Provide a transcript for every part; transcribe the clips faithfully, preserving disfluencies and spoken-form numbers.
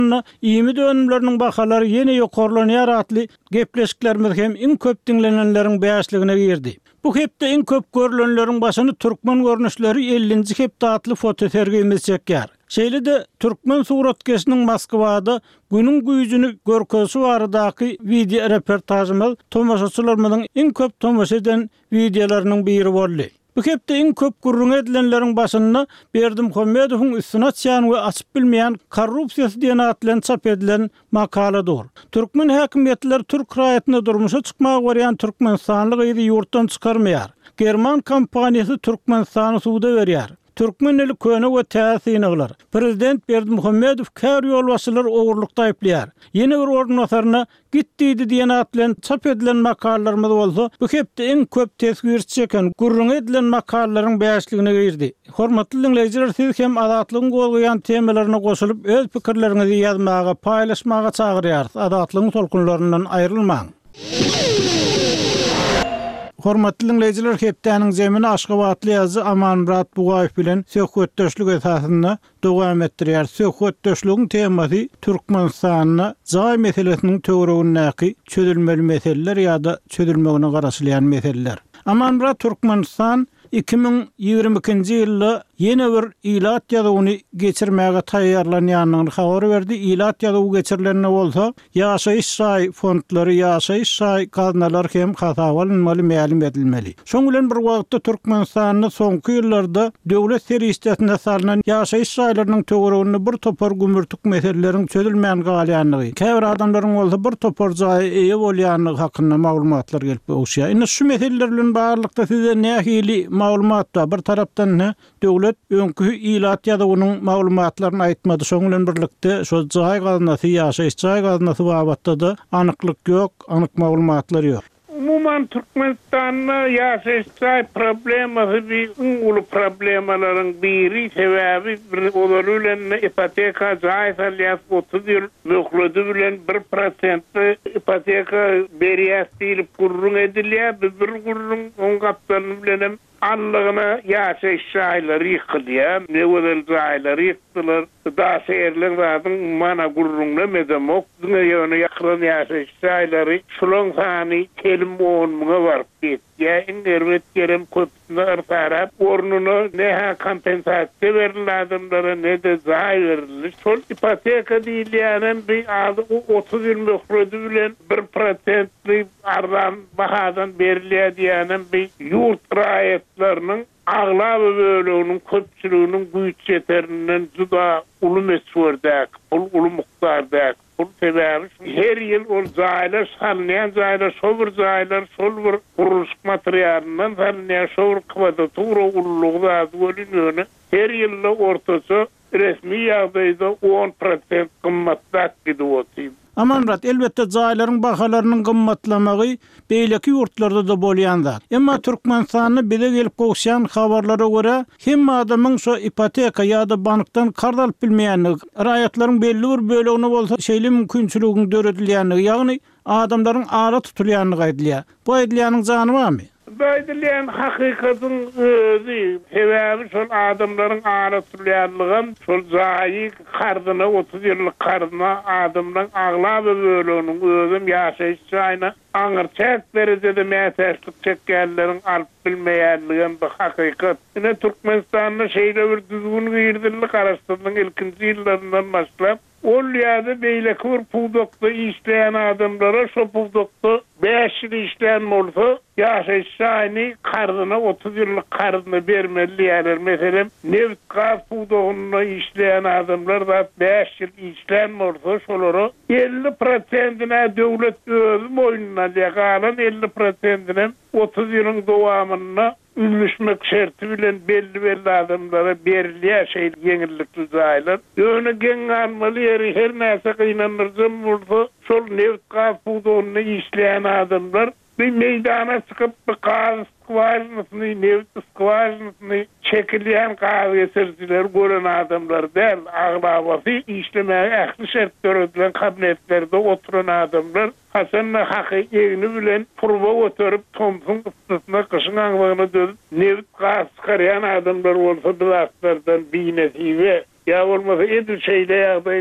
iyimi dönümlerinin bakalary ýene ýokarlanýar atly gepleşiklerimiz hem iň köp dinlenenleriň bäşligine girdi. Bu hepde iň köp görülenleriň başyny türkmen görnüşleri ellinji hepde atly foto sergimiz çekýär. Şeýle-de türkmen suratkeşiniň Moskwada günüň güýjüni görkezsi baradaky video reportajymyz tomaşaçylarymyň iň köp tomaşa eden videolarynyň biri boldy. Bu hepde iň köp gurrun edilenleriň başyna Berdimuhammedowyň üstüne çýan we açyp bilmeýän korrupsiýasy diýen atlan çap edilen makaladyr. Türkmen häkimetleri Türk raýatyna durmuşa çykmagy barýan Türkmenistanlyk ýygy ýurtdan çykarmaýar. German kompaniýasy Türkmenistany suwda berýär. Türkmen eli köne we täsirler. Prezident Berdimuhammedow kär ýolbaşçylar ogurlukda aýplaýar. Ýene bir ornasaryna gitdiýdi diýen atlan çap edilen makalalarymyz bolsa, bu hepde iň köp tesgir çeken gurrun edilen makalalaryň bäşligine girdi. Hormatly dinleýijiler, siz hem adatlygyň golgaýan temalaryna goşulyp öz pikirleriňizi ýazmaga, paýlaşmaga çagyrýarys. Adatlygyň tolkunlaryndan aýrylmaň. Hormatly dinleýijiler, hepdeniň zemini Aşgabatly ýazgy Amanmurat Bugaýew bilen söhbetdeşlik esasynda dowam etdirýär. Söhbetdeşligiň temasy Türkmenistanyň jaý meselesiniň töweregindäki çözülmeli meseleler ýa-da çözülmegine garaşylýan meseleler. Amanmurat Türkmenistan iki bin ýygrimi ikinji ýylda ýene bir ilat ýazyny geçirmäge taýýarlanýanyny habar berdi. Ilat ýazyny geçirilenne bolsa, ýaşaýyş şaý fondlary, ýaşaýyş şaý gaznalar hem hasaplanmaly, ma'lum edilmeli. Şoň bilen bir wagtda Türkmenistanyň soňky ýyllarda döwlet serýisinde salynan ýaşaýyş şaýlarynyň töwereginde bir topar gümürtük meseleleriň çözülmän galýanlygy, käbir adamlaryň bolsa bir topar jaý eýe bolýanlygy hakynda maglumatlar gelip oşýar. Indi şu meseleler bilen barlykda size nähili maglumatlar, bir tarapdan ne döwlet öňkü ilat ýazynyň maglumatlaryny aýtmady. Şoň bilen birlikde şo jaý gaznasy, ýaşaýyş jaý gaznasy babatda da anyklyk ýok, anyk maglumatlar ýok. Umuman Türkmenistan'da ýaşaýyş problematy bir ulu problemalaryň biri sebäbi olar bilen ipoteka jaý salýas otuz ýyl möhleti bilen bir prosent ipoteka berýär diýip gurrun edilýär. Bir gurrun on gapdan bilen anlygyna ýaşaýyş şaýlary ýykylýar, newel jaýlary ýykdylar. Da şeýerler zadyň mana gurrunla medemok, ýöne ýakyn ýaşaýyş şaýlary şulaň sany kelim onmuňa baryp ýetýär. Ingerwet kerem köpüne artarap, ornuny näha kompensasiýa berilýär, ne de jaý berilýär. Şol ipoteka diýilýän bir ady otuz ýyl möhleti bilen bir prosentli ardan bahadan berilýär diýen bir ýurt raýatlarynyň aglaby bölüginiň köpçüliginiň güýç ýeterinden juda uly meswurdak, uly mukdardak, ul sebäbi her ýyl ol jaýlar salynýan jaýlar, şol bir jaýlar, şol bir guruluş materialyndan salynýan şol kvadratura ululugy bolýan. Her ýyl ortaça resmi ýagdaýda on prosent gymmatdak gidýär. Amanmurat, elbette jaýlaryň bahalarynyň gymmatlamagy beýleki ýurtlarda da bolýanda. Emma Türkmenistanyň bize gelip gowşan habarlara görä, hem adamyň şo ipoteka ýa-da bankdan kard alyp bilmeýänligi, raýatlaryň belli bir bölegine bolsa şeýle mümkinçiliginiň döredilýänligi, ýagny adamlaryň ara tutulýanlygy aýdylýar. Bu aýdylýanyň jany barmy? Baýdylýan hakykatyň özi, sebäbi şol adamlaryň ara tutulýanlygy, şol jaý kardyna otuz ýyllyk kardyna adamlaryň aglaby bölüginiň özüm ýaşaýyş şaýyna aňyrçak derejede mätäçlik çekýänleriň alyp bilmeýänligi bu hakykat. Ine Türkmenistanyň şeýle bir düzgün girdillik araşdyrmagyň ilkinji ýyllaryndan başlap ol ýa-da beýleki bir puwdokda işleýän adamlara şo puwdokda beş ýyl işleýän bolsa ýaşaýyş şaýyny kardyna otuz ýyllyk kardyna bermeli ýalar. Meselem neft gaz puwdogyna işleýän adamlar da beş ýyl işleýän bolsa şolary elli prosentine döwlet özü moýnuna ýagalan, elli prosentine otuz ýylyň dowamyna ünlüşmek şerti bilen belli belli adamlara berilýär şeýle ýeňillikli jaýlar. Ýöne geň almaly ýeri her näse gynanyrjam bolsa şol neft gaz puwdogyna işleýän adamlar bir meydana çykyp bir gaz skvalyny, neft skvalyny çekilýän gaz geçirjiler gören adamlar däl, aglabasy işlemäge ähli şert göredilen kabinetlerde oturan adamlar hasanna haky ýegini bilen purwa göterip tomsun ıstysyna kışyň aňlygyna dönüp neft gaz çykarýan adamlar bolsa bilatlardan biýnesi we ýa bolmasa edil şeýle ýagdaýyna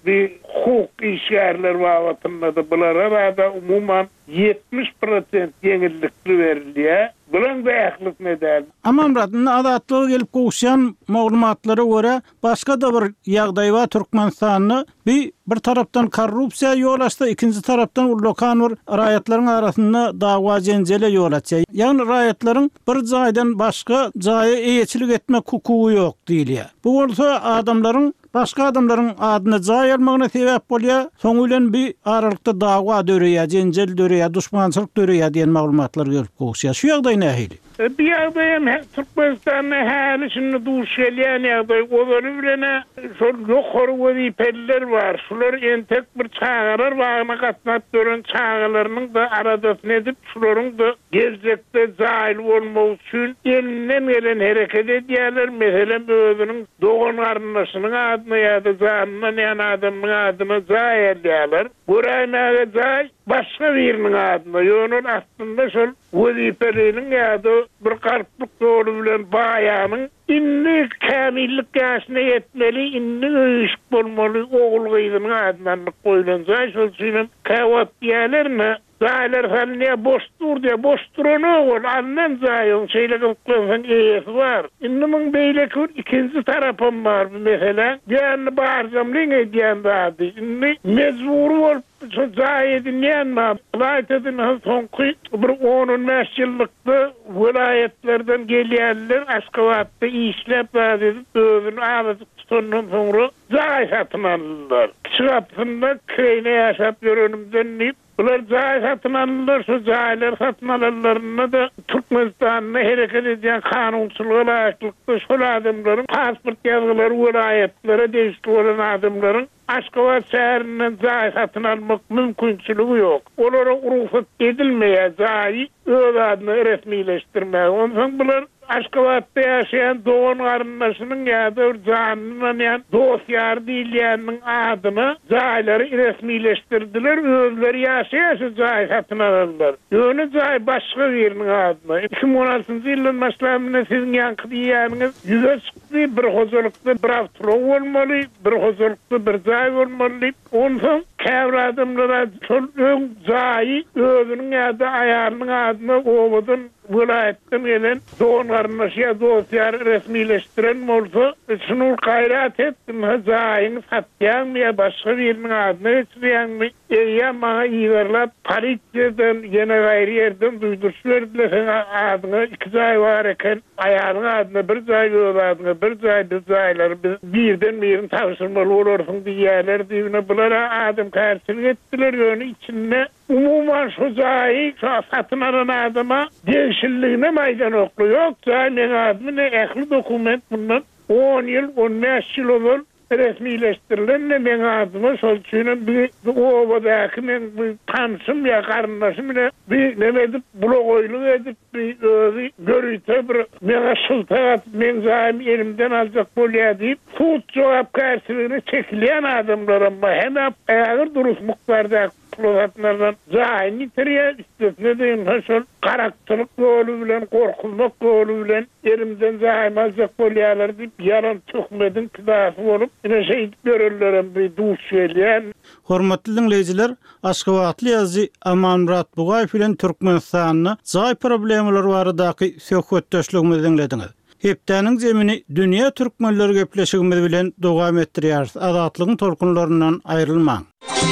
bir hukuk işgärler wagtynda da bulara da umuman yetmiş prosent yeňillikli berilýär. Bulan da ählik nedel. Amam radyn adatlygy gelip gowşan maglumatlara görä başga da bir ýagdaý bar Türkmenistanyny bir bir tarapdan korrupsiýa ýol açdy, ikinji tarapdan lokan bir raýatlaryň arasynda dawa jenjele ýol açdy. Ýani raýatlaryň bir jaýdan başga jaýa eýetçilik etmek hukugy ýok diýilýär. Bu bolsa adamlaryň başga adamlaryň adyny jaý almagyna sebäp bolýar. Soň bilen bir aralykda dawa döreýär, jenjel döreýär, düşmançylyk döreýär diýen maglumatlar gelip gowşýar. Şu ýagdaý nähili? Bir ýagdaýam Türkmenistanyň häli şunu duş gelýän ýagdaý olary bilen şol ýokary wezipeler bar. Şular entek bir çağırar wagtyna gatnap dören çağılarynyň da aradasyny edip şularyň da gelecekde jaýyl bolmagy üçin elinden gelen hereket edýärler. Meselem özüniň dogan garyndaşynyň adyna ýa-da janyna ýa adamyň adyna jaý edýärler. Buraýmaga jaý başga biriniň adyna. Ýöne aslynda şol wezipeleriň ýa-da bir garplyk döwri bilen baýanyň inni kamillik ýaşyna yetmeli, inni öýüşik bolmaly ogul gyzynyň adyna goýulansa şol üçin kawat ýerlerine Zaylar halne boş dur diye boş durana ol annem zayon şeyle koysan eýesi var. Indimin beýle kür ikinji tarapym bar mesela. Yani barjamlyň edýän bady. Indi mezbur bolup şu zaýedin ýanma. Vilayetden soňky bir on beş ýyllykda vilayetlerden gelýärler Aşgabatda işlep bady özüni alyp tutandan soňra zaý satyn aldylar. Çyapsynda köýne ýaşap ýörenimden bular jaý satyn aldylar, şu jaýlar satyn aldylaryna da Türkmenistanyň hereket edýän kanunçylygy laýyklykda şol adamlaryň pasport ýazgylary vilayetlere değişdiren adamlaryň Aşgabat şäherinden jaý satyn almak mümkinçiligi ýok. Olara ruhsat edilmeýär jaý öz adyny resmileşdirmek. Ondan bular Aşgabatda ýaşaýan dogan garyndaşynyň ýa-da bir janynyň ýa dosyar diýilýäniň adyny jaýlary resmileşdirdiler, özleri ýaşaýan şu jaý satyn aldylar. Ýöne jaý başga biriniň adyna. iki bin on altyncy ýylyň maslahatyna siziň ýanky diýýäniňiz ýüze çykdy, bir hozurlukda bir awtro bolmaly, bir hozurlukda bir jaý bolmaly. Ondan käbir adamlara şol öň jaý özüniň ýa-da aýarynyň adyna owadan vilayetden gelen dogan garyndaşy dosyar resmileşdiren bolsa şunu gaýrat etdim jaýyny satýan ýa başga biriniň adyna geçirýänmi ýa maňa ýerlap polisiýadan ýene gaýry ýerden duýduruş berdiler adyna iki jaý bar eken aýaryň adyna bir jaý adyna bir jaý bir jaýlar birden birini taşyrmaly bolarsyň diýýärler diýene bular adam karşylyk etdiler ýöne içinde umuman şu jaý satyn alan adama değişilliğine maýdan oklu ýok. Jaýyň adyny ähli dokument bundan on ýyl on beş ýyl bol resmileşdirilen men adymy şol üçin bir obadaky men bir tanşym ýa garyndaşym bilen bir neme edip blogoýluk edip bir özi görýte bir mene şyltat men jaýym elimden aljak bolýar diýip sud jogapkärçiligine çekilýän adamlara hem ägir durus mukbarda Plovatlardan jaýyny teriýär, istetne diýen şol garakçylyk ýoly bilen, gorkulmak ýoly bilen elimden jaýmazjak bolýarlar diýip ýaran töhmedin pidasy bolup, ine şeýit görürlerem bir duş gelýän. Hormatly dinleýijiler, Aşgabatly ýazgy Amanmurat Bugaýew bilen Türkmenistanyny jaý problemleri baradaky söhbetdeşligimizi dinlediňiz. Hepdäniň zemini dünýä türkmenleri gepleşigimiz bilen dowam etdirýär. Azatlygyň tolkunlaryndan aýrylmaň.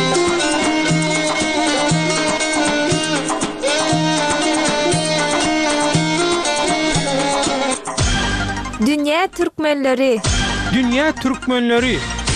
Dünya Türkmenleri Dünya Türkmenleri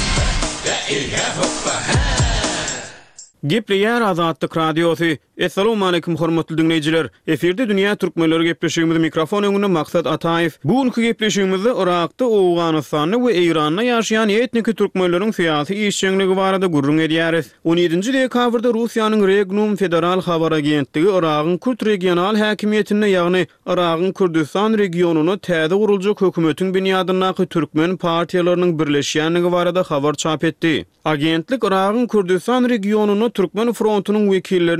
Gepleýär Azatlyk Radiosu. Assalamu alaykum hormatly dinleýijiler. Eferde Dünya Türkmenleri gepleşigimiz mikrofon öňünde Maksat Ataýew. Bugünkü gepleşigimizde Irakda, Awganystanda we Iranda ýaşaýan etnik türkmenleriň syýasy işçiligi barada gurrun edýäris. on ýedinji dekabrda Russiýanyň Regnum Federal habar agentligi Iragyň Kürt regional häkimiýetine, ýagny Iragyň Kürdistan regionuny täze guruljak hökümetiň binýadyndaky türkmen partiýalarynyň birleşýänligi barada habar çap etdi. Agentlik Iragyň Kürdistan regionuny Türkmen frontunyň wekilleriniň täze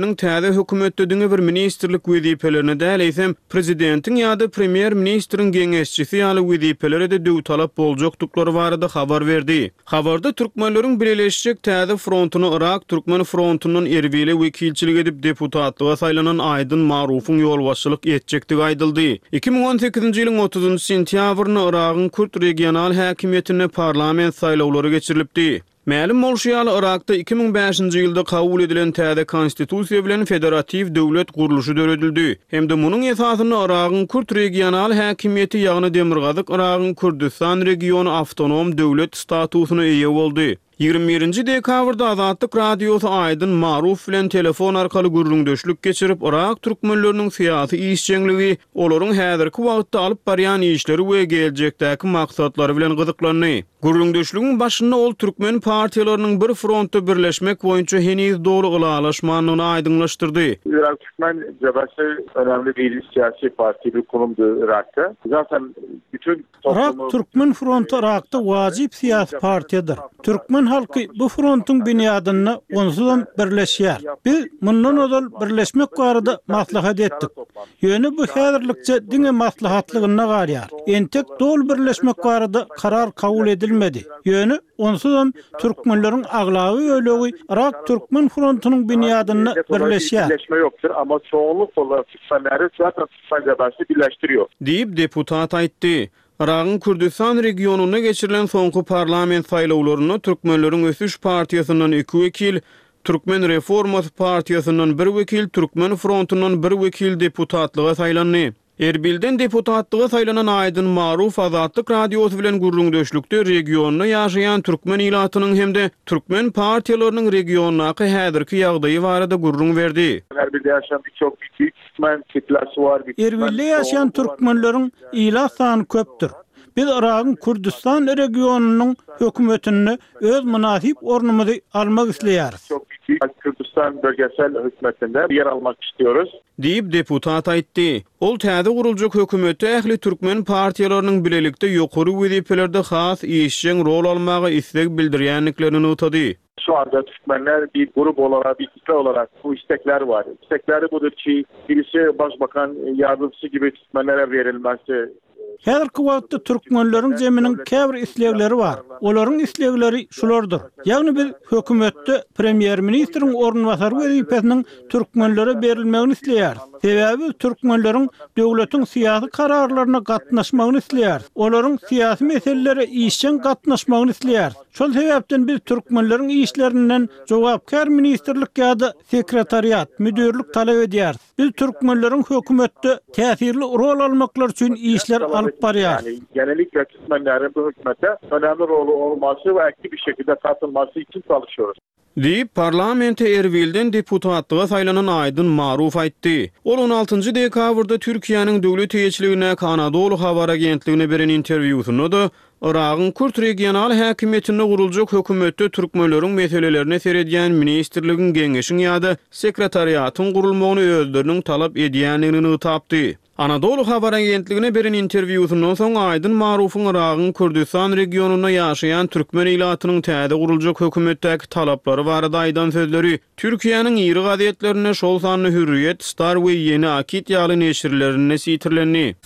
täze hökümetde diňe bir ministrlik wezipelerini däleýsem, prezidentin ýa-da premier ministriň geňeşçisi ýaly wezipeleri de döw talap boljakdyklary barada habar berdi. Habarda türkmenleriň Birleşik Täze frontuny Irak Türkmen frontundan Erbili wekilçilik edip deputatlyga saýlanan Aydyn Marufuň ýolbaşçylyk etjekdigi aýdyldy. iki ming on sekizinji ýylyň otuzunçy sentýabryny Iragyň Kürt regional häkimetine parlament saýlawlary geçirilipdi. Ma'lum bolşýaly Irakda iki ming beşinji ýylda kabul edilen täze konstitusiýa bilen federativ döwlet guruluşy döredildi. Hemde munyň esasyny Iragyň Kürt regional häkimeti ýagny Demirgazyk Iragyň Kürdistan regiony awtonom döwlet statusyna eýe boldy. ýygrimi birinji dekabrda Azatlyk radiosu Aydyn Maruf bilen telefon arkaly gürrüňdeşlik geçirip Irak türkmenleriniň syýasy işçiligi, olaryň häzirki wagtda alyp barýan işleri we geljekdäki maksatlary bilen gyzyklandy. Gürrüňdeşligiň başynda ol türkmen partiýalarynyň bir frontda birleşmek boýunça heniz dogry gılaşmanyny aýdynlaşdyrdy. Irak Türkmen Cebhesi önemli bir siyasi parti bir kurumdu Irak'ta. Zaten bütün toplumu... Irak Türkmen Frontu Irak'ta wajib siyasi partiýadyr. Türkmen halky bu frontuň büniýadyna onsuzam birleşýär. Biz mundan ozal birleşmek barada maslahat etdik. Ýöne bu häzirlikçe diňe maslahatlygyna garýar. Entek dol birleşmek barada karar kabul edilmedi. Ýöne onsuzam türkmenleriň aglawy öýlegi Irak Türkmen frontunyň büniýadyna birleşýär. Birleşme yoktur ama çoğunluk olarak Türkmenleri zaten Türkmen Cebhesi birleştiriyor. Diýip deputat aýtdy. Iragyň Kürdistan regionuna geçirilen soňky parlament saýlawlaryna türkmenleriň Ösüş partiýasyndan iki wekil, Türkmen Reformasy partiýasyndan bir wekil, Türkmen frontundan bir wekil deputatlyga saýlandy. Erbilden deputatlyga saýlanan Aydyn Maruf Azatlyk radiosu bilen gürrüňdeşlikde regionda ýaşaýan türkmen ilatynyň hemde türkmen partiýalarynyň regiondaky häzirki ýagdaýy barada gürrüň berdi. Erbilde ýaşaýan birçok Türkmen kitlesi var. Erbilde ýaşaýan türkmenleriň ila sany köpdür. Biz Iragyň Kürdistan regionunyň hökümetini öz münasip ornumuzy almak isleýäris. Kürdistan bölgesel hükümetinde yer almak istiyoruz. Diýip deputat aýtdy. Ol täze guruljak hökümeti ähli türkmen partiýalarynyň bilelikde ýokary wezipelerde has işçiň rol almagy istek bildirýänliklerini utady. Şu anda Türkmenler bir grup olarak, bir kitle olarak bu istekler var. İstekleri budur ki birisi başbakan yardımcısı gibi Türkmenlere verilmesi. Häzirki wagtda türkmenleriň jeminiň käbir islegleri var. Olaryň islegleri şulardyr. Ýagny biz hökümetde premier ministriň ornwasary wezipesiniň türkmenlere berilmegini isleýär. Sebäbi türkmenleriň döwletiň syýasy kararlaryna gatnaşmagyny isleýär. Olaryň syýasy meselelere işçiň gatnaşmagyny isleýär. Şol sebäpden biz türkmenleriň işlerinden jogapkar ministrlik ýa-da sekretariat, müdürlük talap edýäris. Biz türkmenleriň hökümetde täsirli rol almaklar üçin işler alyp barýar. Yani genellikle Türkmenlerin bu hükümete önemli rolü olması ve aktif bir şekilde katılması için çalışıyoruz. Diýip parlamente Erbilden deputatlyga saýlanan Aydyn Maruf aýtdy. Ol on altyncy dekabrda Türkiýanyň döwlet ýeçiligine Anadolu habar agentligine beren interwýusunda da Iragyň Kürt regional häkimetine guruljak hökümetde türkmenleriň meselelerini seredýän ministrligiň geňeşiň ýa-da sekretariatyň gurulmagyny özleriniň talap edýänligini tapdy. Anadolu habar agentligine beren interwýusundan soň Aydyn Marufuň Iragyň Kürdistan regionuna ýaşaýan türkmen ilatynyň täze guruljak hökümetdäki talaplary barada aýdan sözleri Türkiýanyň ýyry gazetlerine şol sanly Hürriyet, Star we Yeni Akit ýaly neşirlerine sitirlendi.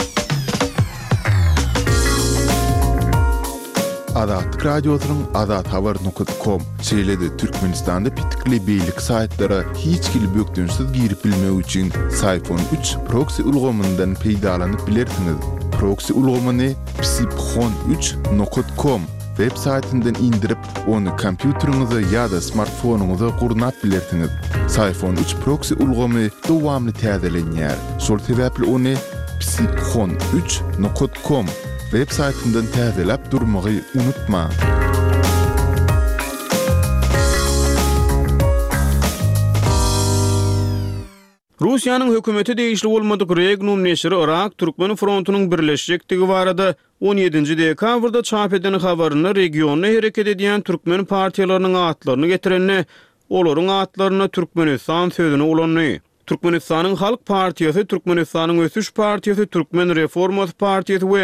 Azatlyk radiosynyň azat habar nokta com şeýlede Türkmenistanda pitikli beýlik saýtlary hiç kili bökdünsiz girip bilmek üçin Sayfon üç proxy ulgamyndan peýdalanyp bilersiňiz. Proxy ulgamy psipxon üç nokta com web saýtyndan indirip onu kompýuteriňize ýa-da smartfonuňyza gurnap bilersiňiz. Sayfon üç proxy ulgamy dowamly täzelenýär. Şol sebäpli onu psipxon üç nokta com web saýtyndan täzelep durmagy unutma. Russiýanyň hökümeti değişli bolmadyk Regnum neşri Irak Türkmen frontunyň birleşikdigi barada on ýedinji dekabrda çap eden habaryna regionda hereket edýän türkmen partiýalarynyň atlaryny getirenine, olaryň atlaryna Türkmenistan sözüni ulandy. Türkmenistanyň Halk Partiýasy, Türkmenistanyň Ösüş Partiýasy, Türkmen Reformasy Partiýasy we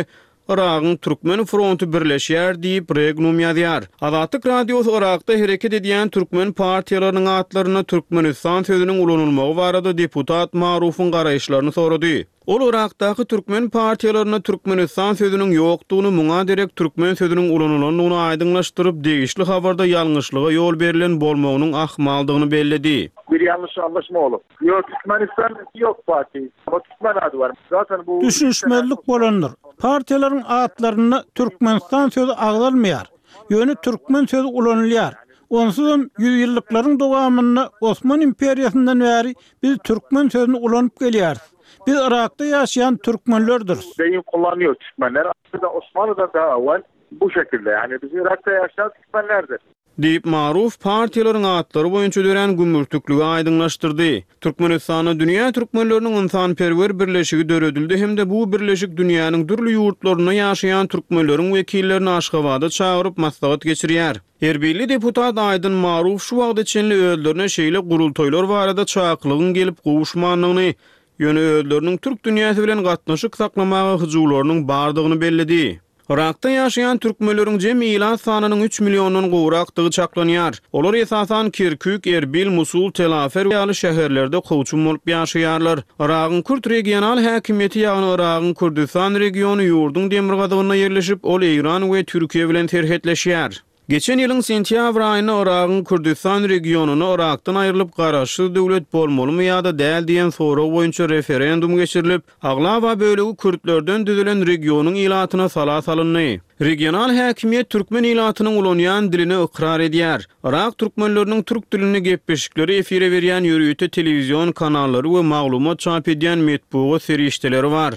Iraqyň Türkmen frontu birleşýär diýip Regnum ýazýar. Azatlyk radiosu Irakda hereket edýän türkmen partiýalarynyň atlaryna Türkmenistan sözüniň ulanylmagy barada deputat Marufyň garaýşlaryny sorady. Ol Irakdaky türkmen partiýalaryna Türkmenistan sözüniň ýokdugyny muňa derek türkmen sözüniň ulanylanyny aýdynlaşdyryp degişli habarda ýalňyşlyga ýol berilen bolmagynyň ahmaldygyny belledi. Bir yanlış anlaşma olup. Yok Türkmenistan yok parti. Ama Türkmen adı var. Zaten bu Düşünşmelik bolanlar. Partiýalaryň atlaryna Türkmenistan sözü agdalmaýar. Ýöne türkmen sözü ulanylýar. Onsuzam yüz ýyllyklaryň dowamynda Osman imperiýasyndan bäri biz türkmen sözüni ulanyp gelýär. Biz Irak'ta yaşayan Türkmenlerdir. Deyim kullanıyor Türkmenler. Aslında Osmanlı'da daha evvel bu şekilde. Yani biz Irak'ta yaşayan Türkmenlerdir. Deyip Maruf partiýalaryň atlary boýunça dören gümürtüklügi aýdynlaşdyrdy. Türkmenistana dünýä türkmenleriniň insanperwer birleşigi döredildi hemde bu birleşik dünýäniň dürli ýurtlaryna ýaşaýan türkmenleriň wekillerini Aşgabatda çağıryp maslahat geçirýär. Erbilli deputat Aydın Maruf şu wagtda çenli öýlerine şeýle gurultoýlar barada çaýaklygyň gelip gowuşmanlygyny ýöne öýleriniň türk dünýäsi bilen gatnaşyk saklamagy hyjularynyň bardygyny belledi. Irak'ta yaşayan Türkmenleriň jem'i ilan sanynyň üç millionyň gowrakdygy çaklanýar. Olar esasan Kirkük, Erbil, Musul, Tel Afer ýaly şäherlerde koçum bolup ýaşaýarlar. Irak'yň Kürt regional häkimiýeti ýagny Irak'yň Kurdistan regiony ýurdun demirgadygyna ýerleşip, ol Eýran we Türkiýe bilen terhetleşýär. Geçen ýylyň sentýabr aýynda Irak'yň Kurdistan regionuny Irak'tan aýrylyp garaşy döwlet bolmalymy ýa-da däl diýen soraw boýunça referendum geçirilip, Aglawa bölegi Kürtlerden düzülen regionyň ilatyna sala salyndy. Regional häkimiýet türkmen ilatynyň ulanýan dilini ikrar edýär. Irak türkmenleriniň türk dilini gepleşikleri efire berýän ýörüýte telewizion kanallary we maglumat çap edýän metbuat serişdeleri bar.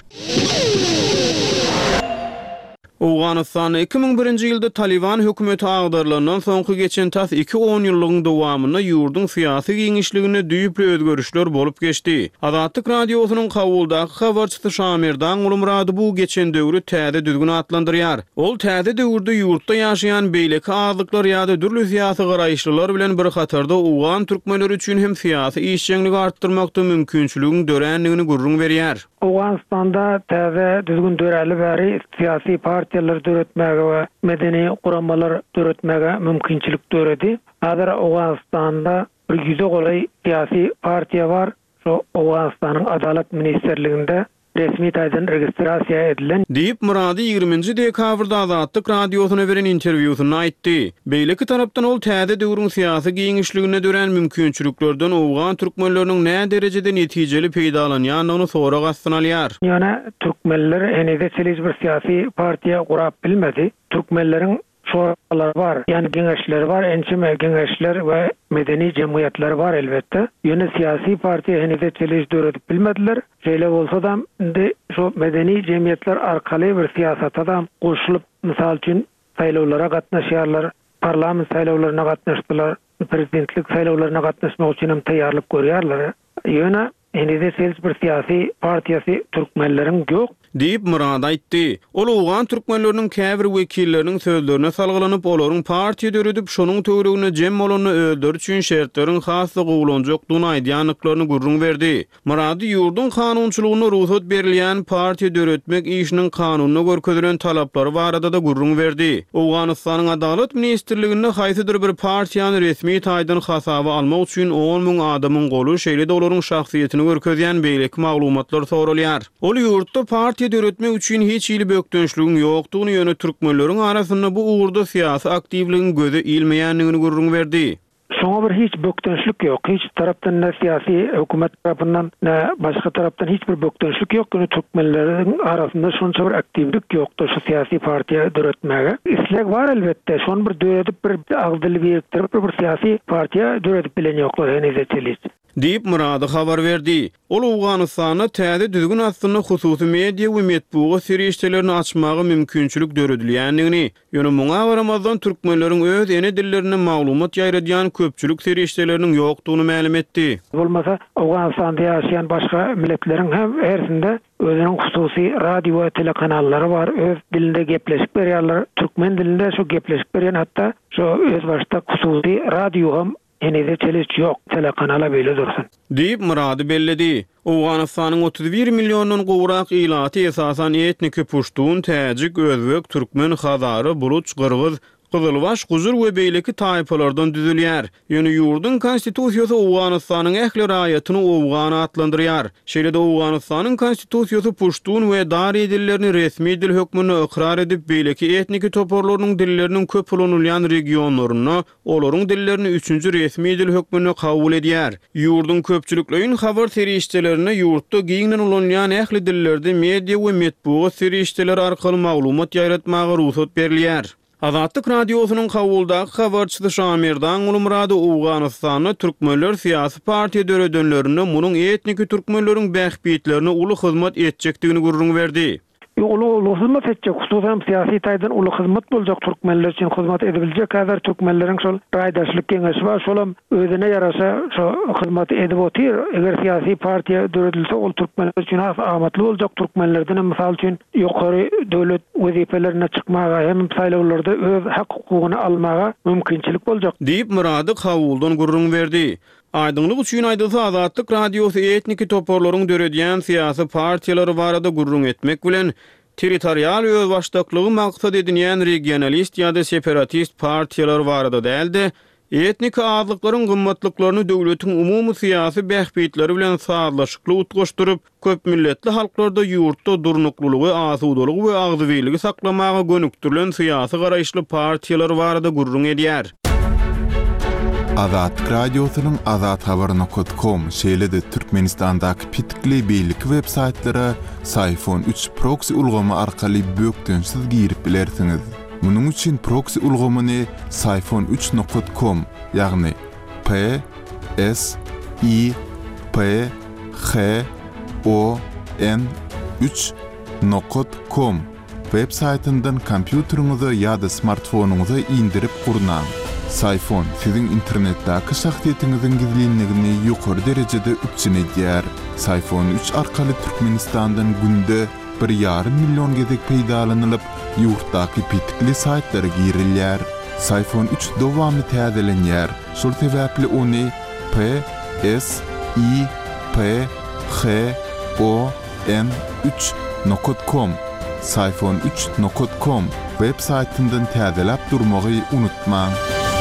Awganistanyň iki ming birinji ýylda Taliban hökümeti agdarlandan soňky geçen tas iki on ýyllygyň dowamynda ýurdun syýasy giňişligine düýpli özgörüşler bolup geçdi. Azatlyk radiosynyň kabuldaky habarçysy Şamerdan Ulumrady bu geçen döwrü täze düzgün atlandyrýar. Ol täze döwürde ýurtda ýaşaýan beýleki azlyklar ýa-da dürli syýasy garaýşlylar bilen bir hatarda Awgan türkmenleri üçin hem syýasy işçiňligi artdyrmakda mümkinçiligiň dörenligini gurrun berýär. Awganistanda täze düzgün döreli bäri syýasy partiýalar döretmäge we medeni guramalar döretmäge mümkinçilik döredi. Hazır Awganistanda bir ýüze golay syýasy partiýa bar. Şo Awganistanyň Adalet Ministerliginde resmi taýdan registrasiýa edilen. Diýip Murady ýygrimiňji dekabrda Azatlyk radiosyna beren interwýusyny aýtdy. Beýleki tarapdan ol täze döwrüň syýasy giňişligine dören mümkinçiliklerden Awgan türkmenleriniň näme derejede netijeli peýdalanýanyny sorak astynalýar. Ýöne türkmenler enede çeliz bir syýasy partiýa gurap bilmedi. Türkmenleriň şoralar var, yani geňeşler var, ençime geňeşler we medeni jemgyýetler var elbetde. Ýöne syýasy partiýa henüze çeliş döredip bilmediler. Şeýle bolsa da indi şu medeni jemgyýetler arkaly bir syýasata da goşulyp, mysal üçin saýlawlara gatnaşýarlar, parlament saýlawlaryna gatnaşdylar, prezidentlik saýlawlaryna gatnaşmak üçin hem taýýarlyk görýärler. Ýöne henüze çeliş bir syýasy partiýasy türkmenleriň ýok. Deyip Murad aýtdy. Ol Awgan türkmenleriniň käbir wekilleriniň sözlerine salgylanyp olaryň partiýa döredip şonuň töweregine jem bolany öldür üçin şertleriň haslygy ulanjakdygyny aýdýanlyklaryny gurrun berdi. Murady ýurdun kanunçylygyna ruhsat berilýän partiýa döretmek işiniň kanunyna görkezelen talaplary barada da gurrun berdi. Awganystanyň Adalet Ministerliginde haýsydyr bir partiýany resmi taýdan hasaba almak üçin on müň adamyň golu şeýle de olaryň şahsiýetini görkezýän beýleki maglumatlar sorulýar. Ol ýurtda partiýa döretmek üçin hiç ýyly bökdönçligiň ýokdugyny ýöne türkmenleriň arasynda bu uğurda syýasy aktivligiň göze ilmeýänligini gurrun berdi. Şoňa bir hiç bökdönçlik ýok. Hiç tarapdan ne syýasy hökümet tarapyndan ne başga tarapdan hiç bir bökdönçlik ýok. Ýöne türkmenleriň arasynda şonça bir aktivlik ýokdur şu syýasy partiýa döretmäge. Isleg bar elbetde. Şonu bir döredip bir agdyly biriktirip bir syýasy partiýa döredip bilen ýoklar henüze çeliş. Deyip Murady habar berdi. Ol Awganystana täze düzgün aslında hususy media we metbuat serişdelerini açmagy mümkinçilik döredilýändigini, ýöne muňa garamazdan türkmenleriň öz ene dillerine maglumat ýaýradýan köpçülik serişdeleriniň ýokdugyny ma'lum etdi. Bolmasa Awganystanda ýaşaýan başga milletleriň hem hersinde özüniň hususy radio we telekanallary bar, öz dilinde gepleşip berýärler. Türkmen dilinde şu gepleşip berýän hatda şu öz başda hususy radio hem enide çeliş yok. Telekanala beýle dursun. Diýip murady belledi. Awganystanyň otuz bir millionddan gowrak ilaty esasan etnik puştun, täjik, özbek, türkmen, hazary, buruç, gyrgyz, Qızılbaş, Guzur we beýleki taýpalardan düzülýär. Ýöne ýurdun konstitusiýasy Awganystanyň ähli raýatyny Awgan atlandyrýar. Şeýle-de Awganystanyň konstitusiýasy puştun we dari dillerini resmi dil hökmüne ikrar edip beýleki etniki toporlarynyň dilleriniň köp kullanylýan regionlaryna olaryň dillerini üçünji resmi dil hökmüne kabul edýär. Ýurdun köpçülikleýin habar serişdelerine ýurtda giňden ulanýan ähli dillerde media we metbuat serişdeler arkaly maglumat ýaratmaga ruhsat berilýär. Azatlyk radiosynyň kabuldaky habarçysy Şamirdan Ulumrady Awganystanyň türkmenler syýasy partiýa döredenlerine munyň etniki türkmenleriň bähbitlerini uly hyzmat etjekdigini gurrun berdi. Ulu ulu hizmet edecek, hususan siyasi taýdan ulu hizmet boljak türkmenler üçin hizmet edibiljek. Häzir türkmenleriň şol raýdaşlyk geňeşi bar, şolam özüne ýarasa şo hizmet edip otyr. Eger siyasi partiýa döredilse, ol türkmenler üçin amatly boljak. Türkmenlerden mysal üçin ýokary döwlet wezipelerine çykmaga hem saýlawlarda öz hak hukugyny almaga mümkinçilik boljak. Diýip murady kabuldan gurrun berdi. Aydınlyk üçin aýdylsa Azatlyk radiosy etniki toporlaryň döredýän syýasy partiýalary barada gurrun etmek bilen territorial öz başdaklygy maksat edinýän regionalist ýa-da separatist partiýalar barada däldi. Etnik azlyklaryň gymmatlyklaryny döwletiň umumy syýasy bähbitleri bilen sazlaşykly utgaşdyryp, köp milletli halklarda ýurtda durnuklulygy, asudalygy we agzybyligi saklamaga gönükdirilen syýasy garaýşly partiýalar barada gurrun edýär. Azat radiosynyň azat habar nokta com şeýle-de Türkmenistandaky pitikli beýlik web saytlara Sayfon üç proxy ulgamy arkaly bökdönsiz girip bilersiňiz. Munyň üçin proxy ulgamany sayfon üç nokta com ýagny P S I P H O N üç nokta com web saytyndan kompýuteriňize ýa-da smartfonuňyza indirip gurnan. Sayfon sizin internetdäki şahsiýetiňiziň gizlinligini ýokary derejede üçin edýär. Sayfon üç arkaly Türkmenistandan günde bir ýarym million gezek peýdalanylyp, ýurtdaky pitikli saytlara girilýär. Sayfon üç dowamy täzelenýär. Şol sebäpli ony P S I P H O N üç nokta com sayfon üç nokta com web saytyndan täzelep durmagy unutmaň.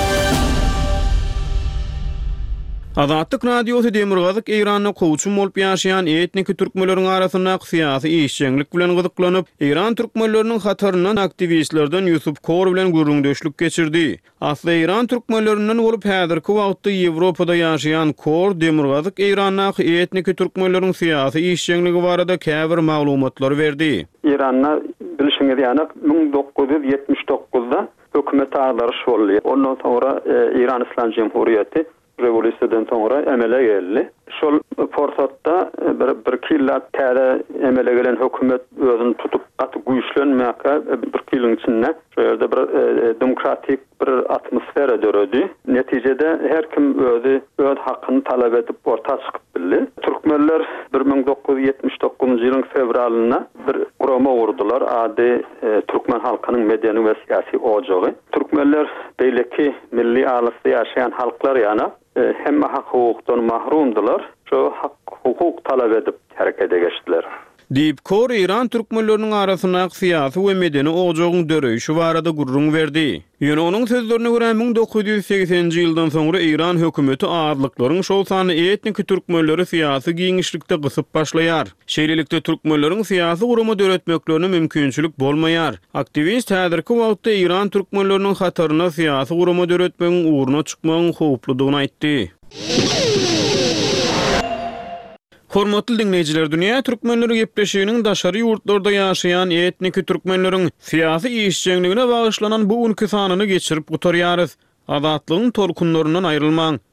Azatlyk radiosu Demirgazyk Eýranyň kowçum bolup ýaşaýan etniki türkmenleriň arasynda syýasy işçilik bilen gyzyklanyp, Eýran türkmenleriniň hataryndan aktivistlerden Yusuf Kor bilen gurrundeşlik geçirdi. Asly Eýran türkmenlerinden bolup häzirki wagtda Ýewropada ýaşaýan Kor Demirgazyk Eýranyň etniki türkmenleriň syýasy işçiligi barada käbir maglumatlar berdi. Eýranyň bilişiňiz ýanyk bin dokuz yüz ýetmiş dokuzda hökümet agdaryş boldy. Ondan sonra Eýran Islam Jemhuriýeti revolüsiýadan soňra emele geldi. Şol forsatda bir bir killa täze emele gelen hökümet özüni tutup gaty güýçlenmäkä bir kilin içinde şeýerde bir e, demokratik bir atmosfera döredi. Netijede her kim özü öz hakyny talap edip orta çykyp bildi. Türkmenler bin dokuz yüz ýetmiş dokuzunji ýylyň fevralyna bir urama urdular. Ady e, Türkmen halkynyň medeni we syýasy ojagy. Türkmenler beýleki milli alysy ýaşaýan halklar ýana hem hak hukukdan mahrumdular. Şu hak hukuk talep edip harekete geçtiler. Diýip Kor Eýran türkmenleriniň arasynda syýasy we medeni ojagyň döreýişi barada gurrun berdi. Ýöne onuň sözlerine görä bin dokuz yüz seksenji ýyldan soňra Eýran hökümeti azlyklaryň şol sany etnik türkmenleri syýasy giňişlikde gysyp başlaýar. Şeýlelikde türkmenleriň syýasy gurumy döretmeklerine mümkinçilik bolmaýar. Aktivist häzirki wagtda Eýran türkmenleriniň hataryna syýasy gurumy döretmegiň uğruna çykmagyň howpludygyny aýtdy. Hormatly dinleýijiler, dünýä türkmenleri gepleşiginiň daşary ýurtlarda ýaşaýan etniki türkmenleriň syýasy işçiligine bagyşlanan bu günkü sanyny geçirip gutarýarys. Azatlygyň tolkunlaryndan aýrylmaň.